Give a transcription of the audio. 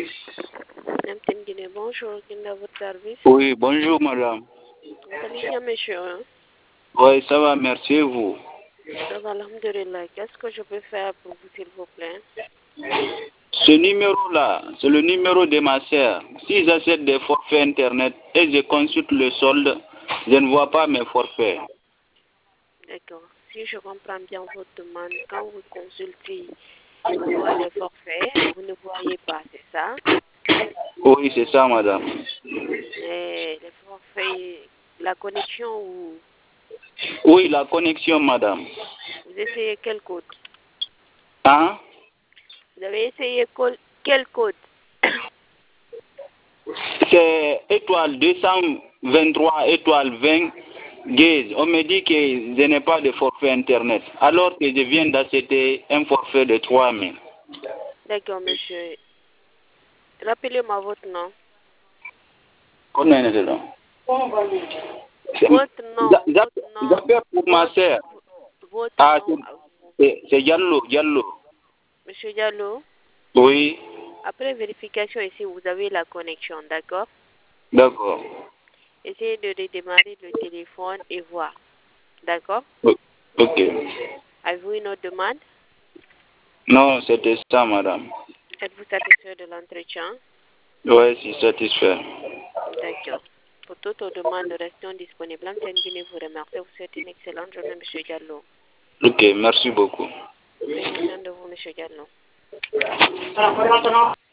Namten Guinée, bonjour, quel est votre service? Oui, bonjour madame. Vous allez bien, monsieur? Oui, ça va, merci et vous. Ça va, alhamdulillah. Qu'est-ce que je peux faire pour vous, s'il vous plaît? Ce numéro-là, c'est le numéro de ma sœur. Si j'achète des forfaits Internet et je consulte le solde, je ne vois pas mes forfaits. D'accord. Si je comprends bien votre demande, quand vous consultez pour voir les forfaits, vous ne voyez pas, c'est ça? Oui, c'est ça madame. Et les forfaits, la connexion ou Oui, la connexion madame. vous essayez quel code? Hein? Vous avez essayé quel code? C'est étoile 223, étoile 20, guise. On me dit que je n'ai pas de forfait Internet, alors que je viens d'acheter un forfait de 3000. D'accord, monsieur. Rappelez-moi votre nom. Combien est-ce là? Votre nom. J'appelle pour ma sœur. Votre Ah, nom à vous. c'est Diallo. Monsieur Diallo, Oui, après vérification ici, vous avez la connexion, d'accord? d'accord. Essayez de redémarrer le téléphone et voir. D'accord? Ok. Avez-vous une autre demande? Non, c'était ça, madame. Êtes-vous satisfait de l'entretien? Oui, je suis satisfait. D'accord. Pour toute autre demande, restons disponibles. Antenne Guinée vous remercie. Vous souhaite une excellente journée, monsieur Diallo. Ok, merci beaucoup. Prenez soin de vous, monsieur Diallo.